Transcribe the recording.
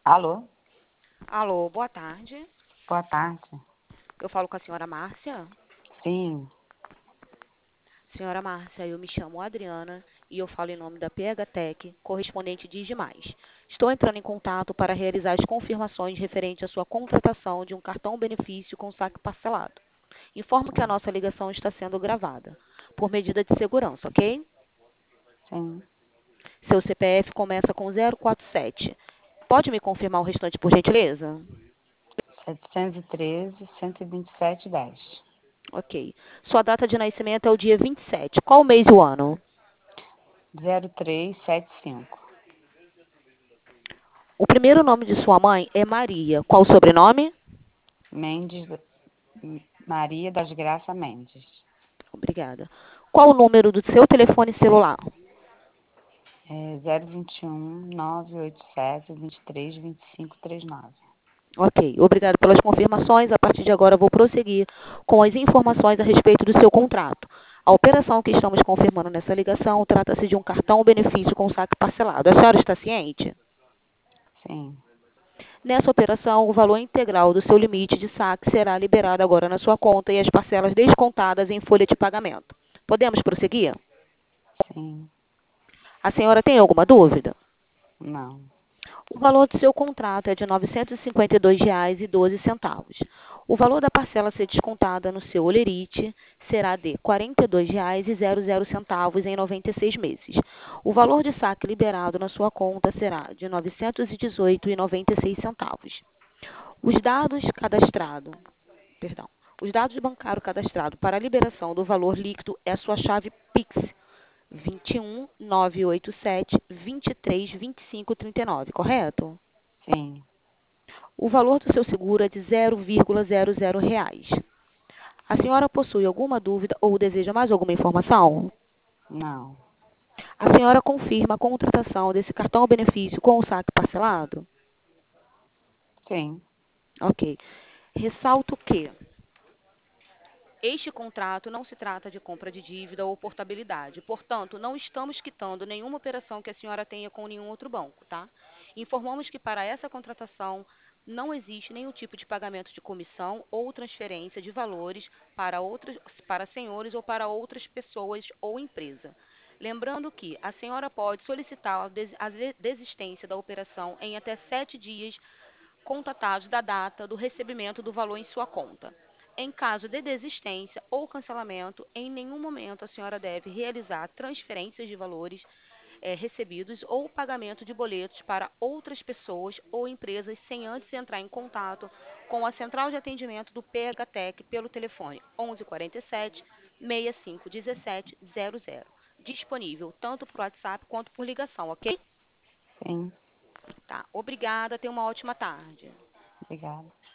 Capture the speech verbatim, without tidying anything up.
Alô? Alô, boa tarde. Boa tarde. Eu falo com a senhora Márcia. Sim, Senhora Márcia, eu me chamo Adriana e eu falo em nome da P H Tech, correspondente Digimais. Estou entrando em contato para realizar as confirmações referentes à sua contratação de um cartão benefício com saque parcelado. Informo que a sim, nossa ligação está sendo gravada, por medida de segurança, ok? sim. Seu C P F começa com zero quatro sete. Pode me confirmar o restante, por gentileza? setecentos e treze, cento e vinte e sete, dez. Ok. Sua data de nascimento é o dia vinte e sete. Qual o mês e o ano? zero três sete cinco. O primeiro nome de sua mãe é Maria. Qual o sobrenome? Mendes, Maria das Graças Mendes. Obrigada. Qual o número do seu telefone celular? É zero vinte e um, nove oito sete, vinte e três, vinte e cinco, trinta e nove. Ok, obrigado pelas confirmações. A partir de agora, vou prosseguir com as informações a respeito do seu contrato. A operação que estamos confirmando nessa ligação trata-se de um cartão benefício com saque parcelado. A senhora está ciente? Sim, Nessa operação, o valor integral do seu limite de saque será liberado agora na sua conta e as parcelas descontadas em folha de pagamento. Podemos prosseguir? sim, A senhora tem alguma dúvida? não. O valor do seu contrato é de novecentos e cinquenta e dois reais e doze centavos. O valor da parcela a ser descontada no seu holerite será de quarenta e dois reais e centavos em noventa e seis meses. O valor de saque liberado na sua conta será de novecentos e dezoito reais e noventa e seis centavos. Os dados cadastrados, perdão, os dados bancários cadastrados para a liberação do valor líquido é a sua chave Pix vinte e um, nove oito sete, vinte e três, vinte e cinco, trinta e nove, correto? Sim, O valor do seu seguro é de zero vírgula zero zero reais. A senhora possui alguma dúvida ou deseja mais alguma informação? não. A senhora confirma a contratação desse cartão benefício com o saque parcelado? Sim, Ok. Ressalto que este contrato não se trata de compra de dívida ou portabilidade. Portanto, não estamos quitando nenhuma operação que a senhora tenha com nenhum outro banco, tá? Informamos que para essa contratação não existe nenhum tipo de pagamento de comissão ou transferência de valores para outras, para senhores ou para outras pessoas ou empresa. Lembrando que a senhora pode solicitar a des- a desistência da operação em até sete dias contatados da data do recebimento do valor em sua conta. Em caso de desistência ou cancelamento, em nenhum momento a senhora deve realizar transferências de valores eh, recebidos ou pagamento de boletos para outras pessoas ou empresas sem antes entrar em contato com a central de atendimento do P H Tech pelo telefone onze quarenta e sete, sessenta e cinco dezessete zero zero. Disponível tanto por WhatsApp quanto por ligação, ok? sim. Tá. Obrigada, tenha uma ótima tarde. Obrigada.